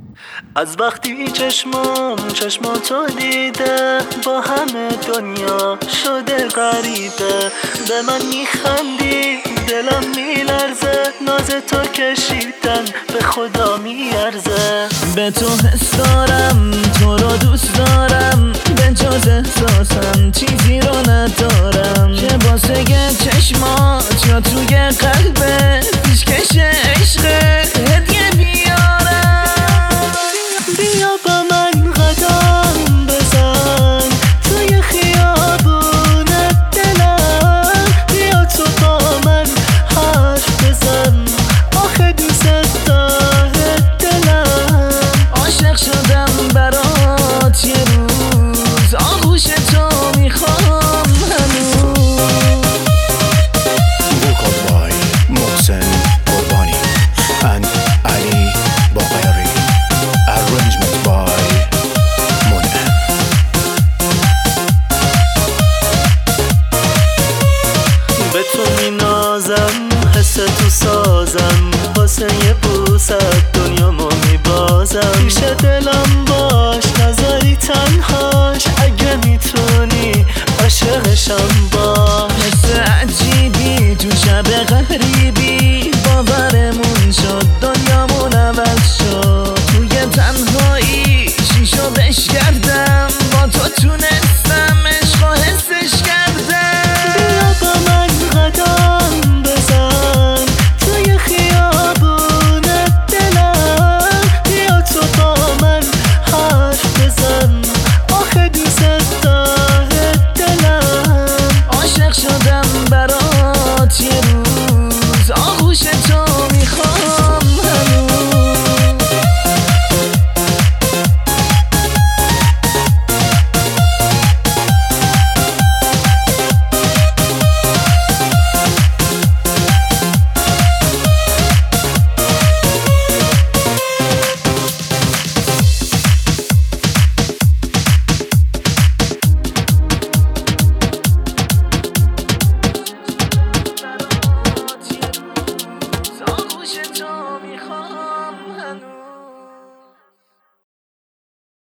از وقتی چشماتو دیده با همه دنیا شده غریبه. به من میخندی دلم میلرزه، ناز تو کشیدن به خدا میارزه. به تو حس دارم، تو رو دوست دارم، به جز احساسم چیزی رو ندارم که واسه چشمات یا توی قلبه پیشکش عشقه هدیه بیارم. بیا با من قدم بزن توی خیابون دلم، بیا تو با من حرف بزن، آخه دوست داره دلم. عاشق شدم برات یه روز، آغوش تو میخوام هنوز. محسن قربانی and علی باقری. Arrangement by منعم. به تو مینازم، حس تو سازم، واسه یه بوست دنیامو میبازم. پیش دلم باش نذاری تنهاش، اگه میتونی عاشقشم باش. حس عجیبی تو شب